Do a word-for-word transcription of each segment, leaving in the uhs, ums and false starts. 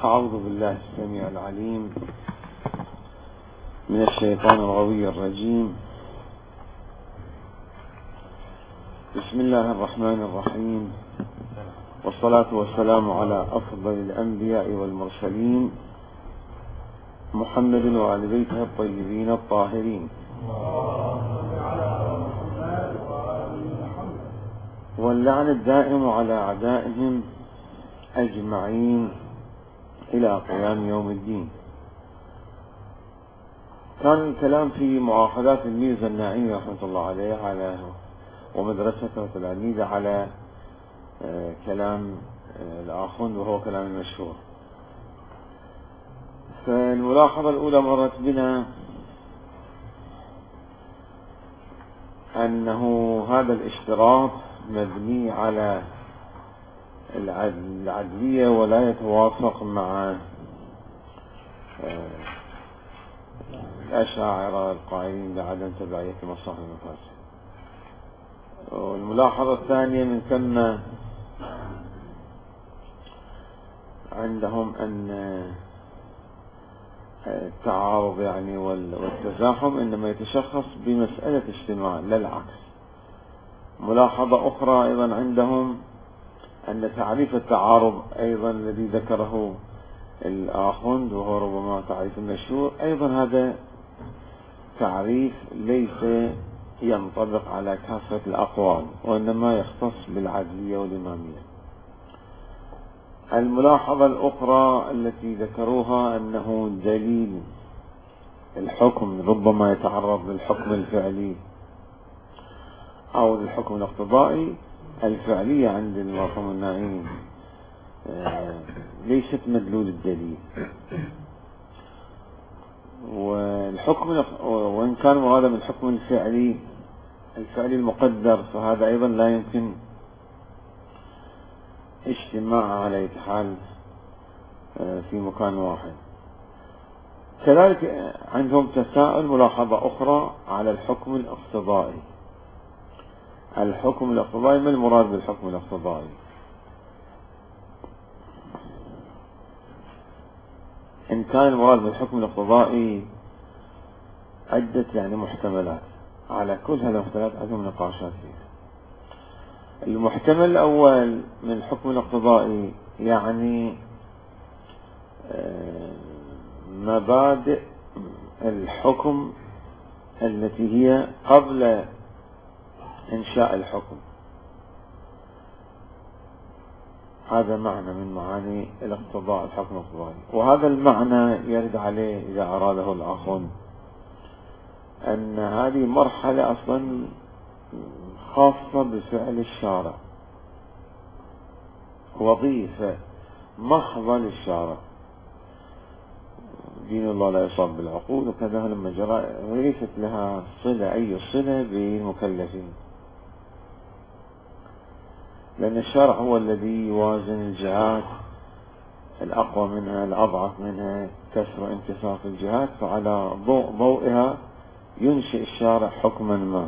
أعوذ بالله السميع العليم من الشيطان الغوي الرجيم. بسم الله الرحمن الرحيم، والصلاة والسلام على أفضل الأنبياء والمرسلين محمد وآل بيته الطيبين الطاهرين، واللعن الدائم على أعدائهم أجمعين إلى قيام يوم الدين. كان الكلام في معاقدات الميرزا الناعمي رحمة الله عليه على ومدرسته وتلاميذه على كلام الآخوند، وهو كلام المشهور. فالملاحظة الأولى مرت بنا أنه هذا الاشتراط مبني على العدلية ولا يتوافق مع الأشاعرة القائلين بعدم تبعية مصالح المفاسد. والملاحظة الثانية من ثم عندهم أن التعارض يعني والتزاحم إنما يتشخص بمسألة اجتماع لا العكس. ملاحظة أخرى أيضا عندهم أن تعريف التعارض أيضا الذي ذكره الآخوند وهو ربما تعريف المشهور، أيضا هذا تعريف ليس ينطبق على كافة الأقوال وإنما يختص بالعدلية والإمامية. الملاحظة الأخرى التي ذكروها أنه دليل الحكم ربما يتعرض للحكم الفعلي أو للحكم الاقتضائي. الفعلية عند المرحوم الناعمي ليست مدلول الدليل، والحكم وإن كان هذا من الحكم الفعلي الفعلي المقدر، فهذا أيضا لا يمكن اجتماع على حال في مكان واحد. كذلك عندهم تساؤل ملاحظة أخرى على الحكم الاقتضائي. الحكم الاقتضائي، ما المراد بالحكم الاقتضائي؟ إن كان المراد بالحكم الاقتضائي عدة يعني محتملات، على كل هذه المحتملات عندهم نقاشات فيها. المحتمل الأول من الحكم الاقتضائي يعني مبادئ الحكم التي هي قبل إنشاء الحكم. هذا معنى من معاني الاقتضاء، الحكم الاقتضائي. وهذا المعنى يرد عليه إذا أراده الآخرون أن هذه مرحلة أصلا خاصة بفعل الشارع، وظيفة محضة للشارع. دين الله لا يصاب بالعقول، وكذا لما جرى ليست لها صلة أي صلة بالمكلفين، لأن الشرع هو الذي يوازن الجهات، الأقوى منها الأضعف منها، كسر انتصاف الجهات، فعلى ضوء ضوئها ينشئ الشارع حكما ما.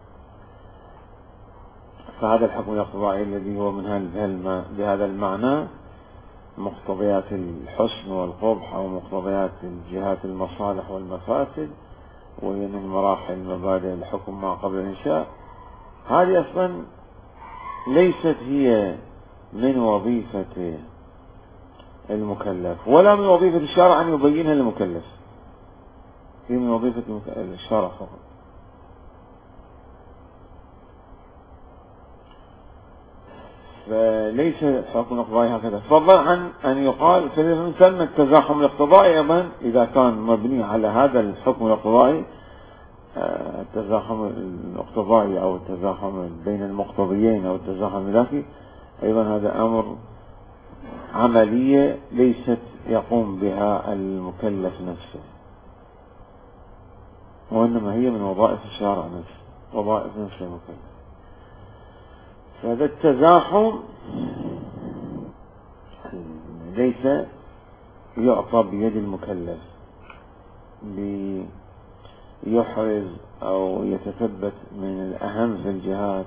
فهذا الحكم الاقتضائي الذي هو من بهذا المعنى مقتضيات الحسن والقبح أو مقتضيات الجهات المصالح والمفاسد، وهي من مراحل مبادئ الحكم ما قبل الإنشاء. هذه أصلا ليست هي من وظيفة المكلف ولا من وظيفة الشارع أن يبينها للمكلف، هي من وظيفة الشارع فقط. فليس الحكم الاقتضائي هكذا، فضلا عن أن يقال فمن ثم التزاحم الاقتضائي أيضا إذا كان مبني على هذا الحكم الاقتضائي، التزاحم الاقتضائي أو التزاحم بين المقتضيين أو التزاحم الذاتي، أيضا هذا أمر عملية ليست يقوم بها المكلف نفسه، وإنما هي من وظائف الشارع نفسه، وظائف نفس المكلف. فهذا التزاحم ليس يعطى بيد المكلف ليحرز أو يتثبت من الأهم في الجهات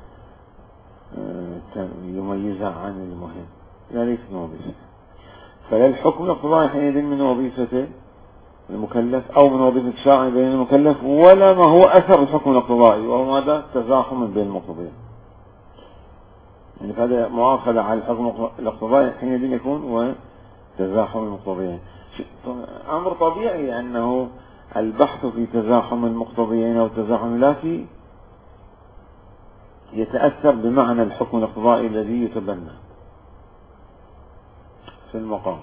يميزها عن المهم، لا ليس موظفة. فلا الحكم الاقتضائي حينئذ من وظيفة المكلف أو من وظيفة الشارع بين المكلف، ولا ما هو أثر الحكم الاقتضائي، وهو ماذا؟ تزاحم بين المقتضيين. يعني هذا مؤاخذة على الحكم الاقتضائي حينئذ يكون وتزاحم المقتضيين. أمر طبيعي أنه البحث في تزاحم المقتضيين أو تزاحم الآتي يتأثر بمعنى الحكم الاقتضائي الذي يتبنى في المقام.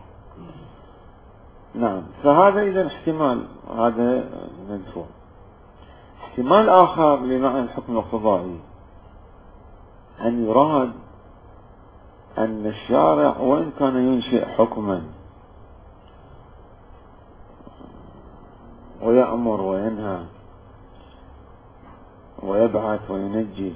نعم، فهذا إذا احتمال، هذا مدفوع. احتمال آخر لمعنى الحكم الاقتضائي أن يراد أن الشارع وإن كان ينشئ حكما ويأمر وينهى ويبعث وينجي،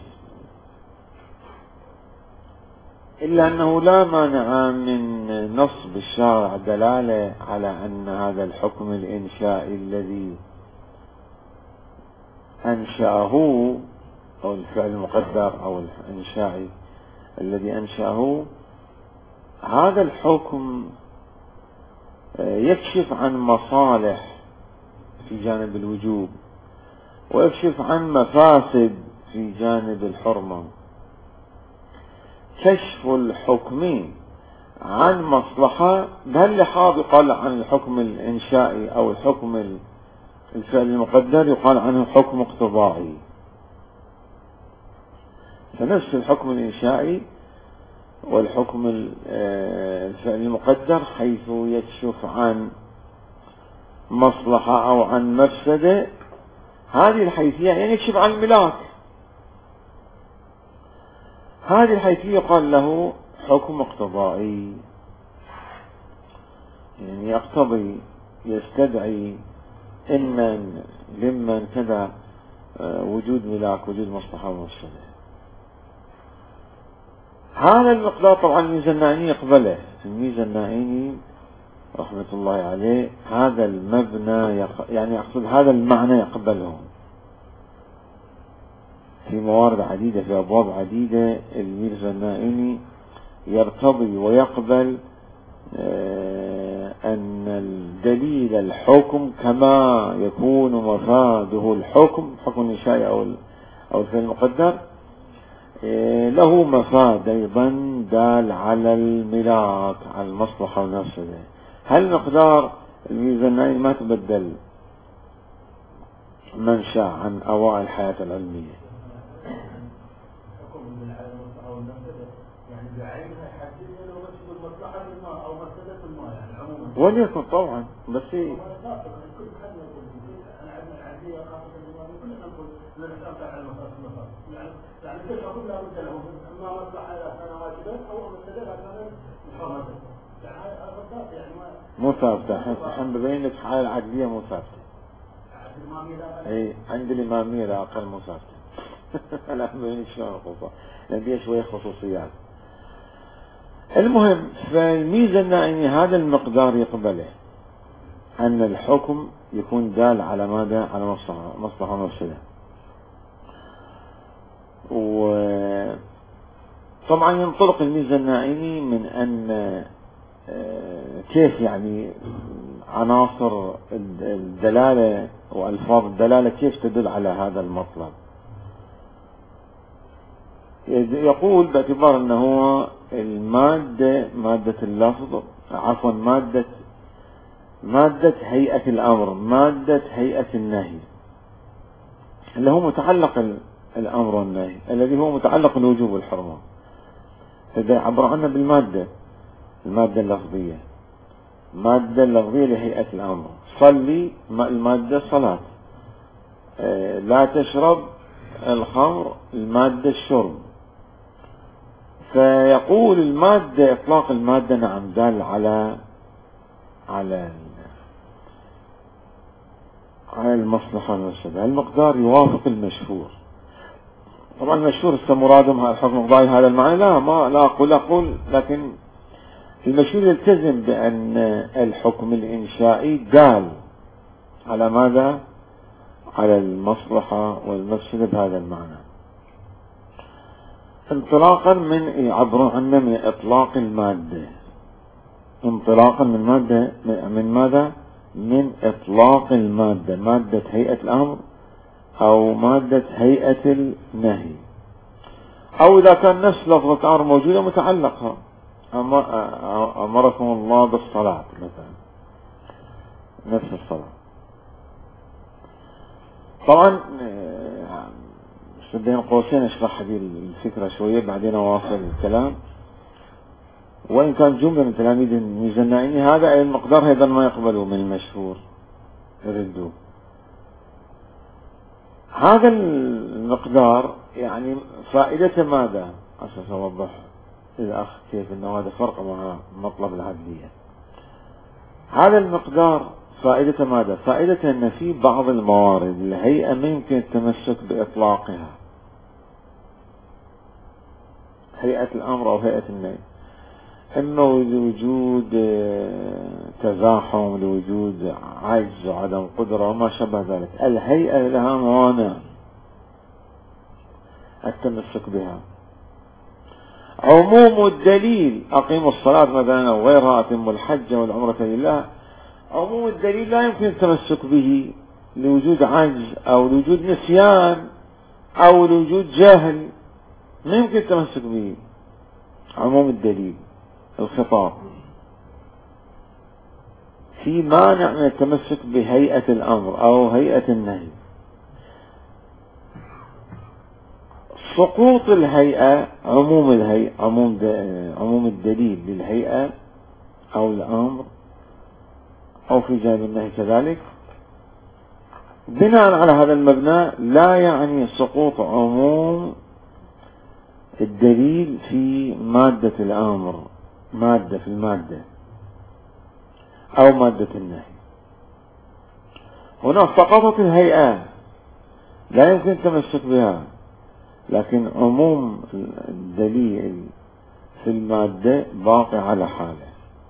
إلا أنه لا مانع من نصب الشارع دلالة على أن هذا الحكم الإنشائي الذي أنشأه، أو الفعل المقدر أو الإنشائي الذي أنشأه، هذا الحكم يكشف عن مصالح في جانب الوجوب، ويكشف عن مفاسد في جانب الحرمة. كشف الحكم عن مصلحة بهاللحاظ يقال عن الحكم الإنشائي أو الحكم الفعل المقدر يقال عنه حكم اقتضائي. فنفس الحكم الإنشائي والحكم الفعل المقدر حيث يكشف عن مصلحة أو عن مفسدة، هذه الحيثية يعني يكشف عن الملاك، هذه الحيثية يقال له حكم اقتضائي، يعني يقتضي يستدعي إن لمن كذا وجود ملاك، وجود مصلحة ومفسدة. هذا المقدار طبعا الميزة النائيني يقبله. الميزة النائيني رحمة الله عليه هذا المبنى يق... يعني أقصد هذا المعنى يقبله في موارد عديدة، في أبواب عديدة. الميزة النائيني يرتضي ويقبل أن الدليل الحكم كما يكون مفاده الحكم، حكم الإنشائي أو أو الفعل المقدر، له مفاد أيضا دال على الملاك، على المصلحة والمفسدة. هل مقدار الميزة النائيني ما تبدل منشأ عن أوائل الحياة العلمية. وليكن طبعا بس هي مو ثابتة. احنا ببين لك حالة العقلية مو ثابتة. اي عند الإمامية لا أقل مو ثابتة. أنا ببين لك شلون الخصوصيات، لأن فيها شوية خصوصيات. المهم، فالميزة النائينية هذا المقدار يقبله أن الحكم يكون دال على ماذا؟ على مصلحة مصلحة ومفسدة. وطبعا ينطلق الميزة النائيني من أن كيف يعني عناصر الدلالة وألفاظ الدلالة كيف تدل على هذا المطلب. يقول باعتبار أنه المادة مادة اللفظ عفوا مادة مادة هيئة الأمر، مادة هيئة النهي، اللي هو متعلق الأمر والنهي الذي هو متعلق الوجوب والحرمة، فإذا عبر عنه بالمادة، المادة اللفظية، مادة اللفظية لهيئة الأمر. صلي المادة صلاة، لا تشرب الخمر المادة الشرب. فيقول المادة إطلاق المادة نعم دال على على على المصلحة والمفسدة. المقدار يوافق المشهور. طبعا المشهور استمرادهم هذا الحكم القضائي هذا المعنى لا ما لا أقول أقول لكن المشهور يلتزم بأن الحكم الإنشائي دال على ماذا؟ على المصلحة والمفسدة بهذا المعنى، انطلاقا من يعبرون عنه من إطلاق المادة. انطلاقا من مادة من ماذا؟ من إطلاق المادة، مادة هيئة الأمر أو مادة هيئة النهي، أو إذا كان نفس لفظة الأمر موجودة متعلقة، أمركم الله بالصلاة مثلا، نفس الصلاة. طبعا بين قوسين اشرح هذه الفكرة شوية بعدين أواصل الكلام. وإن كان جملة من تلاميذ الميزانائي هذا المقدار أيضا ما يقبله من المشهور يردوه. هذا المقدار يعني فائدته ماذا؟ عشان أوضح للأخ كيف أنه هذا فرق مع مطلب العدلية. هذا المقدار فائدته ماذا؟ فائدته أن في بعض الموارد الهيئة ما يمكن التمسك بإطلاقها، هيئة الأمر أو هيئة النهي، إنه لوجود تزاحم، لوجود عجز وعدم قدرة وما شابه ذلك، الهيئة لها موانع التمسك بها. عموم الدليل أقيموا الصلاة مثلا أو غيرها، أتموا الحج والعمرة لله، عموم الدليل لا يمكن التمسك به لوجود عجز أو لوجود نسيان أو لوجود جهل، ما يمكن التمسك به. عموم الدليل الخطاب في مانع من التمسك بهيئة الأمر أو هيئة النهي. سقوط الهيئة، عموم الهيئة، عموم عموم الدليل للهيئة أو الأمر أو في جانب النهي كذلك، بناء على هذا المبنى لا يعني سقوط عموم الدليل في مادة الأمر، مادة في المادة أو مادة النهي. هنا سقطت الهيئة لا يمكن التمسك بها، لكن عموم الدليل في المادة باقي على حاله.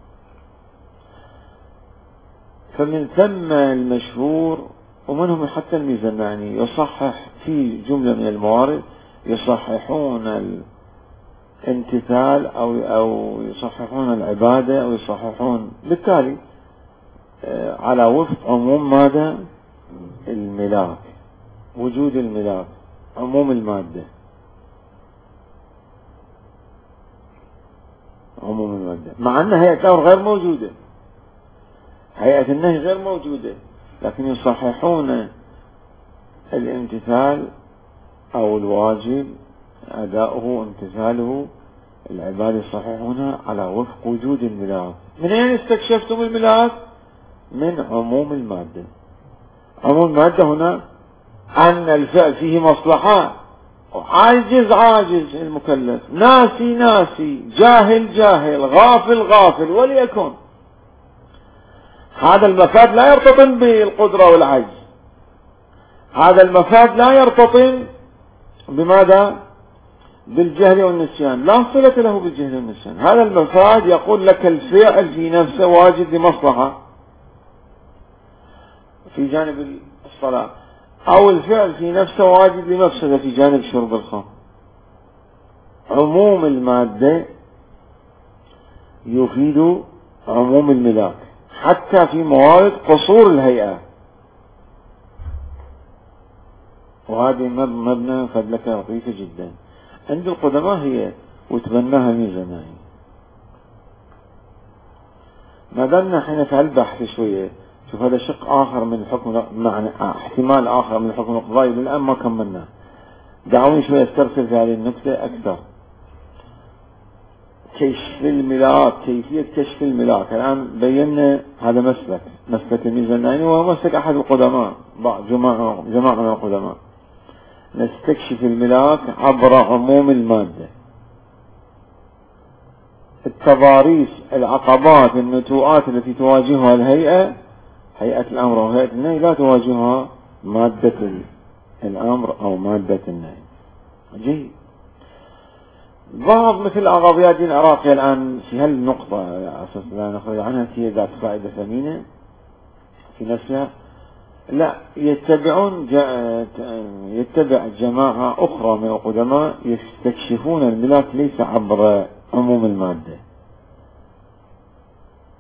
فمن ثم المشهور ومنهم حتى الميزانائي يصحح في جملة من الموارد، يصححون الامتثال أو أو يصححون العبادة أو يصححون بالتالي على وفق عموم ماذا؟ الملاك، وجود الملاك، عموم المادة، عموم المادة، مع أن هيئة الأمر غير موجودة، هيئة النهي غير موجودة، لكن يصححون الامتثال أو الواجب أداؤه امتثاله، العبادة يصححونها على وفق وجود الملاك. من أين استكشفتم الملاك؟ من عموم المادة. عموم المادة هنا أن الفعل فيه مصلحة، عاجز عاجز المكلف، ناسي ناسي، جاهل جاهل، غافل غافل، وليكن هذا المفاد لا يرتطم بالقدرة والعجز، هذا المفاد لا يرتطم بماذا؟ بالجهل والنسيان، لا صلة له بالجهل والنسيان. هذا المفاد يقول لك الفعل في نفسه واجد لمصلحة في جانب الصلاة، أو الفعل في نفسه واجد لمفسدة في جانب شرب الخمر. عموم المادة يفيد عموم الملاك حتى في موارد قصور الهيئة، وهذه مبنى فدلكة لطيفة جدا عند القدماء هي وتبناها الميزانائي. ما دامنا حين في البحث شوية، شوف هذا شق آخر من الحكم، معنى احتمال آخر من الحكم القضائي للآن ما كملناه، دعوني شوية استرسل في هذه النكتة أكثر. كشف الملاك، كيفية كشف الملاك، الآن بينا هذا مسلك، مسلك الميزانائي وهو مسلك أحد القدماء، جماعة جماعة من القدماء. نستكشف الملاك عبر عموم المادة، التضاريس، العقبات، النتوءات التي تواجهها الهيئة، هيئة الأمر أو هيئة النهي، لا تواجهها مادة الأمر أو مادة النهي. جيد. بعض مثل أغاضيات العراقية الآن في هالنقطة أساس لا نخرج عنها، هي ذات فائدة ثمينة في نفسها، لا يتبعون يتبع جماعة أخرى من القدماء يستكشفون الملاك ليس عبر عموم المادة،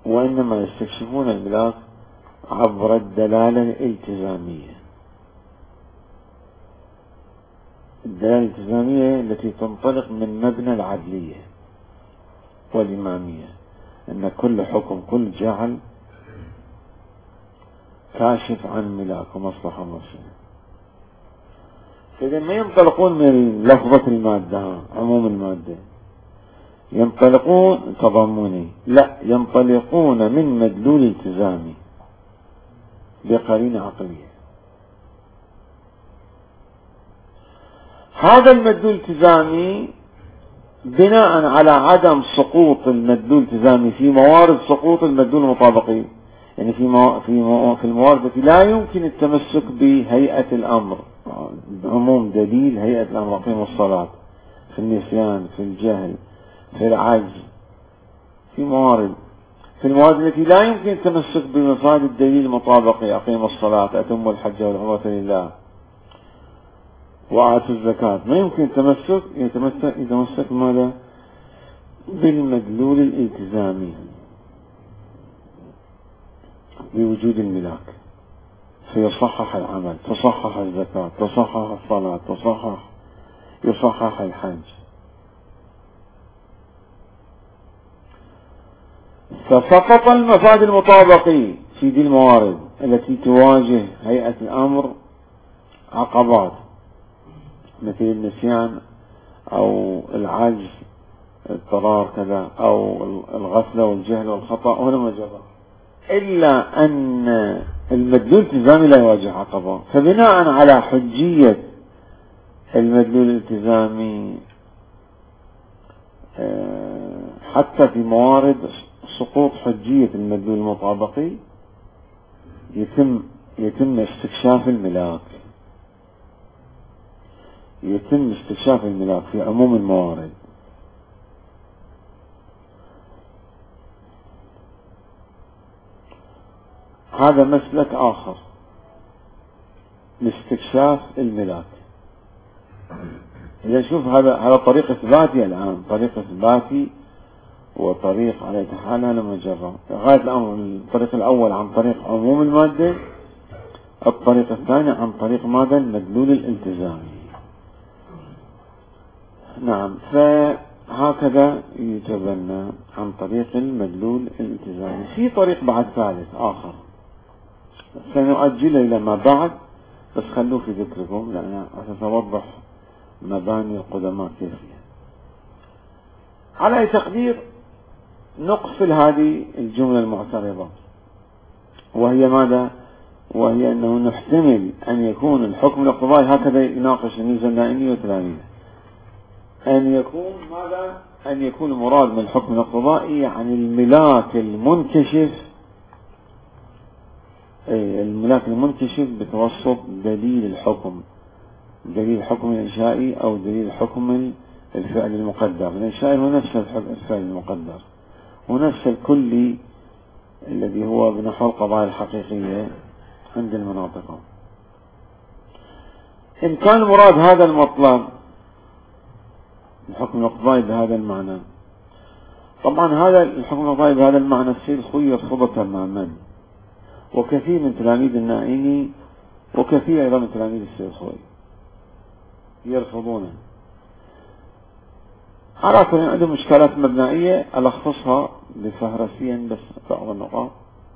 وإنما يستكشفون الملاك عبر الدلالة الالتزامية. الدلالة الالتزامية التي تنطلق من مبنى العدلية والإمامية، أن كل حكم كل جعل كاشف عن ملاك ومصلحة مرسلة. فإذا ما ينطلقون من لفظة المادة عموم المادة، ينطلقون تضمني، لا، ينطلقون من مدلول التزامي بقرينة عقلية. هذا المدلول الالتزامي بناء على عدم سقوط المدلول الالتزامي في موارد سقوط المدلول المطابقي، يعني في مو... في, مو... في الموارد التي لا يمكن التمسك بهيئة الأمر، عموم دليل هيئة الأمر، أقيموا الصلاة، في النسيان، في الجهل، في العجز، في موارد في الموارد التي لا يمكن التمسك بمفاد الدليل المطابقي، أقيموا الصلاة، أتموا الحج والعمرة لله، وآتوا الزكاة، ما يمكن التمسك يتمسك يتمسك ماذا؟ بالمدلول الالتزامي بوجود الملاك، فيصحح العمل، تصحح الزكاة، تصحح الصلاة، تصحح يصحح الحج. فسقط المفاد المطابقي في دي الموارد التي تواجه هيئة الأمر عقبات، مثل النسيان أو العجز، اضطرار كذا، أو الغفلة والجهل والخطأ، وهذا ما جرى، إلا أن المدلول الالتزامي لا يواجه عقبة. فبناء على حجية المدلول الالتزامي حتى في موارد سقوط حجية المدلول المطابقي يتم يتم استكشاف الملاك يتم استكشاف الملاك في عموم الموارد. هذا مسلك آخر لاستكشاف الملاك. إذا نشوف هذا هذا طريق إثباتي الآن، طريق إثباتي وطريق على حالها لما جرى. غاية الأمر الطريق الأول عن طريق عموم المادة، الطريق الثاني عن طريق ماذا؟ المدلول الالتزامي. نعم، فهكذا يتبنى عن طريق المدلول الالتزامي. في طريق بعد ثالث آخر سنؤجله إلى ما بعد، بس خلوه في ذكركم لأن سأوضح مباني القدماء كيف هي. على أي تقدير نقفل هذه الجملة المعترضة، وهي ماذا؟ وهي أنه نحتمل أن يكون الحكم الاقتضائي، هكذا يناقش الميزة النائمية وتلاميذه، أن يكون ماذا؟ أن يكون المراد من الحكم الاقتضائي عن الملاك المنكشف، أي الملاك المنكشف بتوسط دليل الحكم، دليل الحكم الإنشائي أو دليل الحكم الفعل المقدر. الإنشائي هو نفس الفعل المقدر ونفس الكلي الذي هو بنحو القضايا الحقيقية عند المناطق. إن كان مراد هذا المطلب الحكم الاقتضائي بهذا المعنى، طبعا هذا الحكم الاقتضائي بهذا المعنى السيد الخوي يرفضه تماما، وكثير من تلاميذ النائمي وكثير أيضا من تلاميذ السيد الخوي يرفضونه. على كل عندهم إشكالات مبنائية ألخصها بفهرسيا بس بعض النقاط.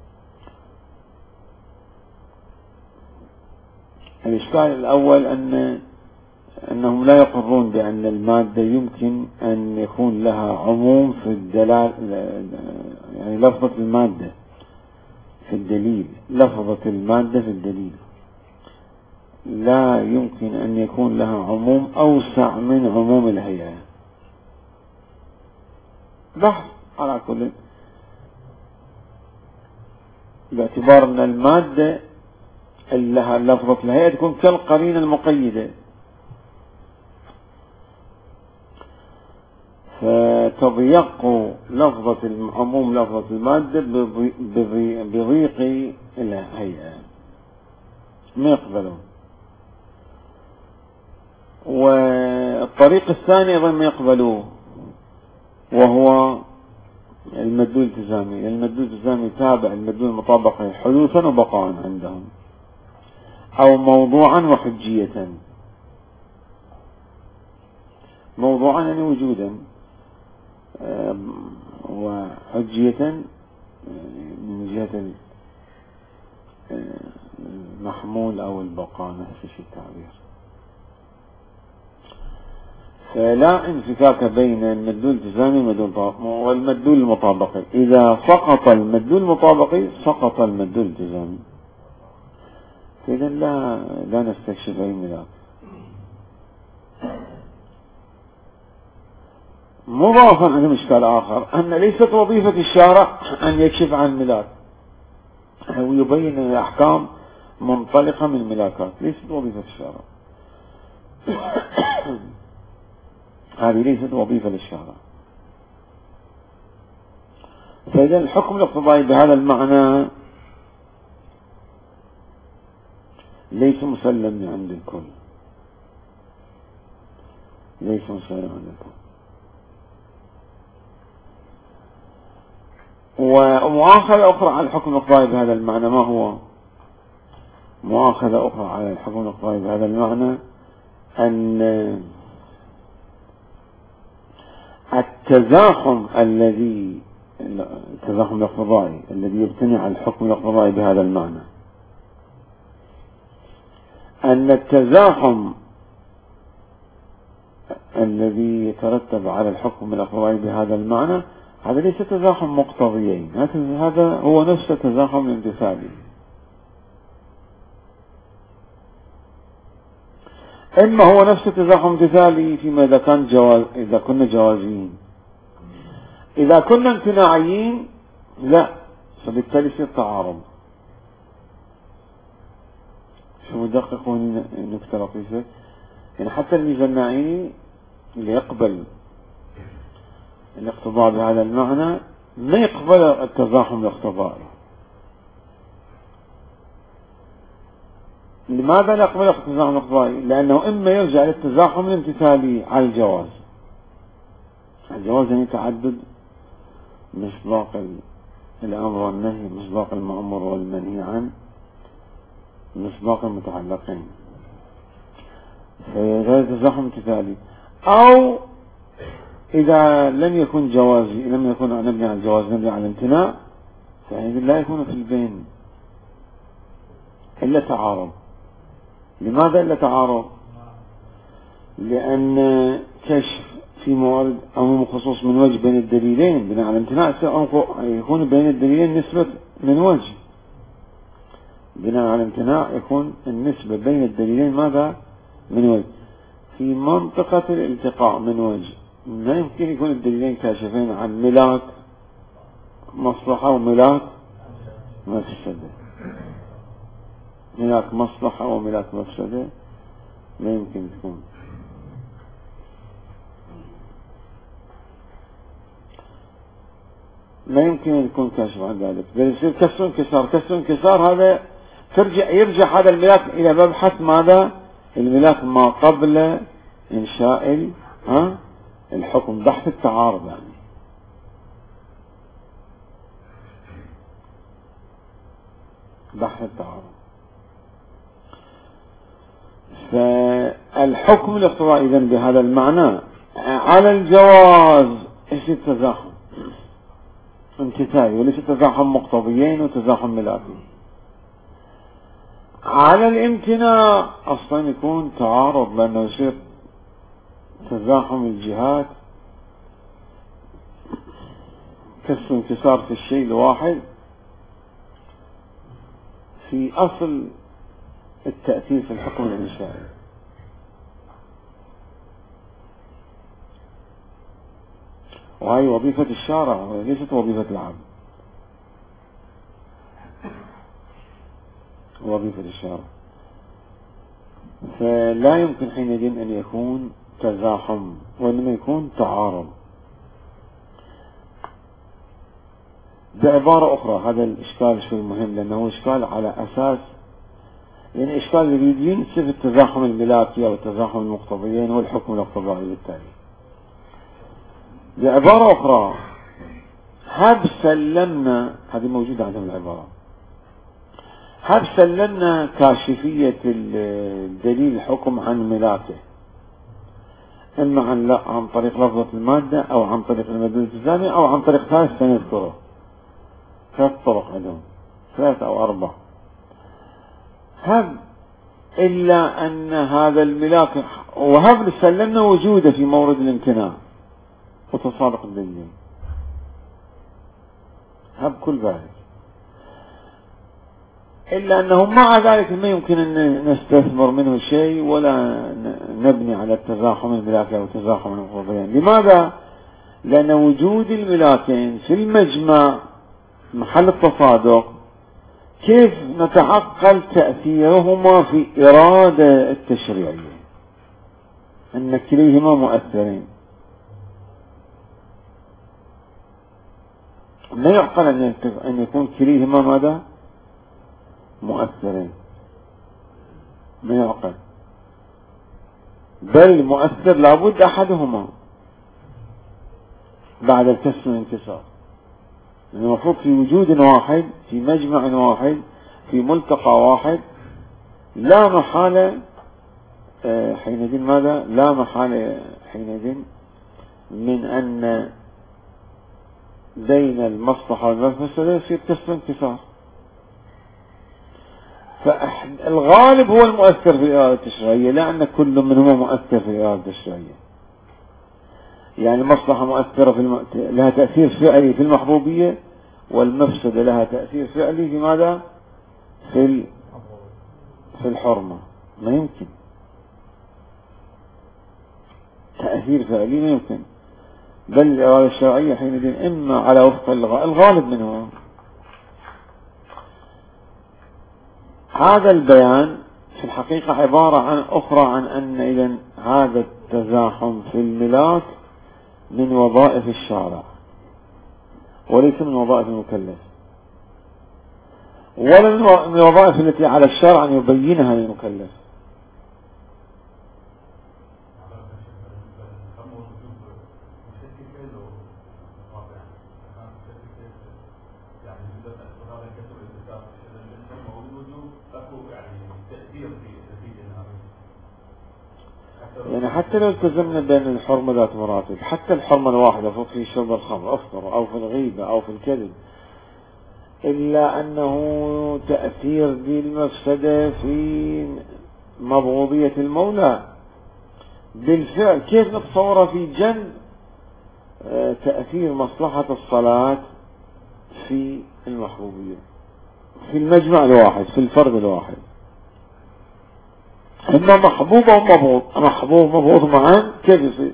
الإشكال الأول أن أنهم لا يقرون بأن المادة يمكن أن يكون لها عموم في الدلال، يعني لفظة المادة في الدليل، لفظة المادة في الدليل لا يمكن أن يكون لها عموم أوسع من عموم الهيئة. بحث على كل، باعتبار أن المادة لها لفظة الهيئة تكون كالقرينة المقيدة، فتضيق لفظة العموم لفظة المادة بضيق الهيئة، ما يقبلون. والطريق الثاني أيضا ما يقبلوه، وهو المدلول التزامي، المدلول التزامي تابع المدلول المطابقي حدوثا وبقاء عندهم، أو موضوعا وحجية. موضوعا يعني وجودا، وحجية من جهة المحمول أو البقاء، نفس الشيء التعبير. فلا انفكاك بين المدلول التزامي والمدلول المطابقي. إذا سقط المدلول المطابقي سقط المدلول التزامي، فإذا لا لا نستكشف أي ملاك. مضافا عن إشكال آخر أن ليست وظيفة الشارع أن يكشف عن ملاك ويبين الأحكام منطلقة من الملاكات، ليست وظيفة الشارع. هذه ليست وظيفة للشارع. فإذا الحكم الاقتضائي بهذا المعنى ليس مسلم عند الكل، ليس مسلم عند الكل. ومؤاخذة أخرى على الحكم الاقتضائي بهذا المعنى، ما هو مؤاخذة أخرى على الحكم الاقتضائي بهذا المعنى؟ أن التزاحم الذي التزاحم الاقتضائي الذي يبتني على الحكم الاقتضائي بهذا المعنى، أن التزاحم الذي يترتب على الحكم الاقتضائي بهذا المعنى هذا ليس تزاحم مقتضيين، هذا هو نفس التزاحم الامتثالي. إما هو نفس التزاحم الامتثالي فيما إذا كان جواز، إذا كنا جوازيين. إذا كنا امتناعيين لا، فبالتالي يصير تعارض. شو مدقق هون نكتة لطيفة، يعني حتى الميزانعي اللي يقبل الاقتضاء بهذا المعنى ما يقبل التزاحم الاقتضائي. لماذا لا يقبل التزاحم الاقتضائي؟ لأنه إما يرجع للتزاحم الامتثالي على الجواز. الجواز يعني تعدد مصداق الأمر والنهي، مصداق المأمور والمنهي عنه، مصداق المتعلقين، فهذا تزاحم امتثالي. أو إذا لم يكن جوازي، لم يكن نبني على الجواز نبني على الامتناع، فإذا لا يكون في البين إلا تعارض. لماذا إلا تعارض؟ لأن كشف في موارد عموم خصوص من وجه بين الدليلين بناء على الامتناع يكون بين الدليلين نسبة من وجه، بناء على الامتناع يكون النسبة بين الدليلين ماذا؟ من وجه. في منطقة الالتقاء من وجه ما يمكن يكون الدليلين كاشفين عن ملاك مصلحة وملاك مفسدة. ملاك مصلحة وملاك مفسدة ما يمكن تكون. ما يمكن أن يكون كاشف عن ذلك، بل يصير كسر انكسار. كسر انكسار هذا ترجع يرجع هذا الملاك إلى مبحث ماذا؟ الملاك ما قبل إنشاء ها الحكم، بحث التعارض يعني. بحث التعارض. فالحكم الاقتضائي إذن بهذا المعنى على الجواز ايش التزاحم امتثالي وليس تزاحم مقتضيين وتزاحم ملاكي. على الامتناع اصلا يكون تعارض، لانه يصير تزاحم الجهات، كسر انكسار في الشيء الواحد في اصل التأثير في الحكم الإنشائي. وهي وظيفة الشارع وليست وظيفة العبد، وظيفة الشارع. فلا يمكن حينئذ أن يكون تزاحم، وإنما يكون تعارض. بعبارة أخرى هذا الإشكال شوي مهم، لأنه إشكال على أساس، يعني إشكال يريد ينسف التزاحم الملاكي أو التزاحم المقتضيين والحكم الاقتضائي بالتالي. بعبارة أخرى هب سلمنا، هذه موجودة عندهم العبارة، هب سلمنا كاشفية الدليل الحكم عن ملاكه، إما عن, عن طريق لفظة المادة أو عن طريق المدلول التزامي أو عن طريق ثالث سنذكره. ثلاث طرق عندهم، ثلاث أو أربع. هب إلا أن هذا الملاك، وهب سلمنا وجوده في مورد الامتناع وتصادق الدليل، هب كل ذلك، إلا أنه مع ذلك ما يمكن أن نستثمر منه شيء ولا نبني على التزاحم الملاكين أو تزاحم المفروضين. لماذا؟ لأن وجود الملاكين في المجمع محل التصادق، كيف نتعقل تأثيرهما في إرادة التشريعية؟ أن كليهما مؤثرين. لا يعقل أن يكون كليهما ماذا؟ مؤثرين، ما يعقل. بل مؤثر لابد أحدهما بعد الكسر والانكسار. المفروض في وجود واحد، في مجمع واحد، في ملتقى واحد، لا محالة حينئذ ماذا؟ لا محالة حينئذ من أن بين المصلحة والمفسدة يصير كسر وانكسار. فالغالب هو المؤثر في الإرادة التشريعية، لا أن كل منهما مؤثر في الإرادة التشريعية. يعني المصلحة مؤثرة في الم... لها تأثير فعلي في المحبوبية، والمفسدة لها تأثير فعلي في ماذا؟ في ال... في الحرمة. ما يمكن تأثير فعلي، ما يمكن. بل الإرادة الشرعية حينئذ إما على وفق الغالب منه. هذا البيان في الحقيقة عبارة عن أخرى عن أن إذن هذا التزاحم في الملاك من وظائف الشارع وليس من وظائف المكلف، ولا من الوظائف التي على الشارع أن يبينها للمكلف. يعني حتى لو التزمنا بين الحرمة ذات مراتب، حتى الحرمة الواحدة فوق في شرب الخمر أفطر أو في الغيبة أو في الكذب، إلا أنه تأثير ذي المفسدة في مبغوضية المولى بالفعل. كيف نتصورها في جنب تأثير مصلحة الصلاة في المحبوبية في المجمع الواحد، في الفرد الواحد؟ إما محبوب أو مبغوض، محبوب مبغوض معا، كيف يصير؟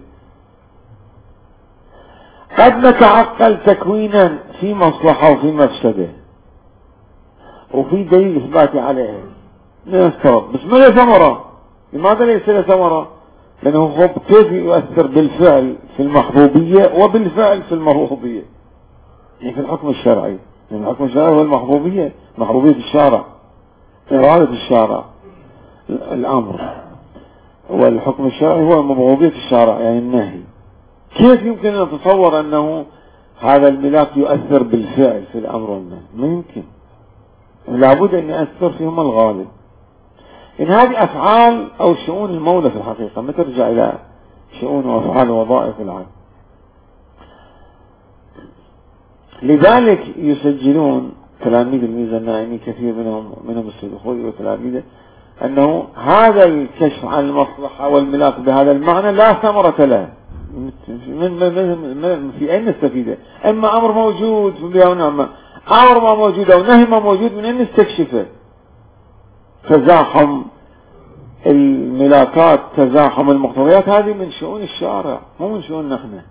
قد نتعقل تكوينا في مصلحة وفي مفسدة وفي دليل إثباتي عليه نستوعب، بس ما له ثمرة. لماذا ليس له ثمرة؟ لأنه هو كيف يؤثر بالفعل في المحبوبية وبالفعل في المرغوبية، يعني في الحكم الشرعي. يعني الحكم الشرعي هو المحبوبية، محبوبية الشارع، إرادة الشارع الأمر، والحكم الشرعي هو مبغوضية الشارع يعني النهي. كيف يمكن أن نتصور أنه هذا الملاك يؤثر بالفعل في الأمر والنهي؟ ما يمكن. لابد أن يؤثر فيهما الغالب. إن هذه أفعال أو شؤون المولى في الحقيقة، ما ترجع إلى شؤون وأفعال ووظائف العبد. لذلك يسجلون تلاميذ الميزة النائمي، كثير منهم منهم السيد الخوئي وتلاميذه، أنه هذا الكشف عن المصلحة والملاك بهذا المعنى لا ثمرة له. من من في أين نستفيده؟ إما أمر موجود بها ونعمة، أمر ما موجود أو نهي ما موجود، من أين نستكشفه؟ تزاحم الملاكات، تزاحم المقتضيات، هذه من شؤون الشارع مو من شؤوننا نحن.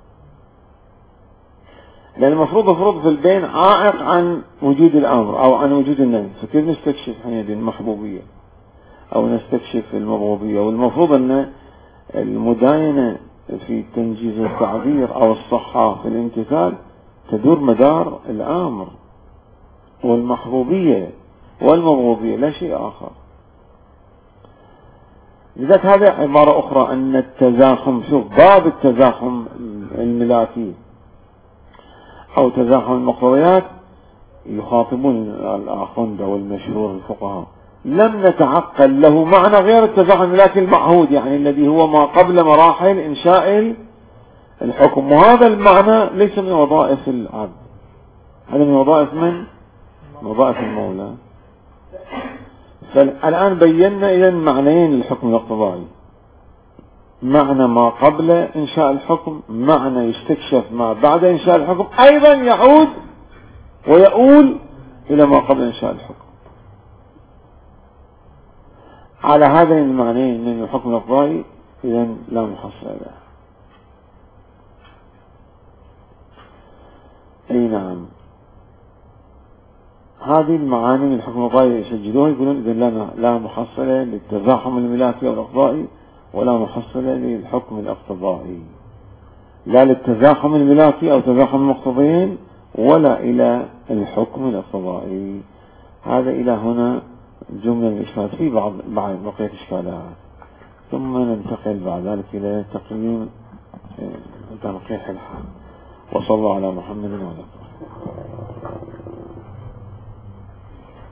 لأن المفروض مفروض في البين عائق عن وجود الأمر أو عن وجود النهي، فكيف نستكشف حينئذ المحبوبية أو نستكشف المبغوضية؟ والمفروض أن المداينة في تنجيز التعبير أو الصحة في الامتثال تدور مدار الأمر والمحبوبية والمبغوضية، لا شيء آخر. لذلك هذا عبارة أخرى أن التزاحم، شوف باب التزاحم الملاكي أو تزاحم المقتضيات يخاطبون الآخوند أو المشهور الفقهاء لم نتعقل له معنى غير التزاحم الملاكي المعهود، يعني الذي هو ما قبل مراحل إنشاء الحكم، وهذا المعنى ليس من وظائف العبد، هذا من وظائف من؟ وظائف المولى. فالآن بينا إذن معنيين للحكم الاقتضائي، معنى ما قبل إنشاء الحكم، معنى يستكشف ما بعد إنشاء الحكم، أيضا يعود ويؤول إلى ما قبل إنشاء الحكم. على هذين المعنيين من الحكم الاقتضائي إذن لا محصل له. أي نعم، هذه المعاني من الحكم الاقتضائي يسجلوها، يقولون إذن لا, لا محصلة للتزاحم الملاكي أو الاقتضائي، ولا محصلة للحكم الاقتضائي، لا للتزاحم الملاكي أو تزاحم المقتضيين ولا إلى الحكم الاقتضائي. هذا إلى هنا جملة الإشكالات في بعض بعض بقية إشكالات، ثم ننتقل بعد ذلك إلى تقييم تنقيح الحال. وصلى الله على محمد وعلى آله.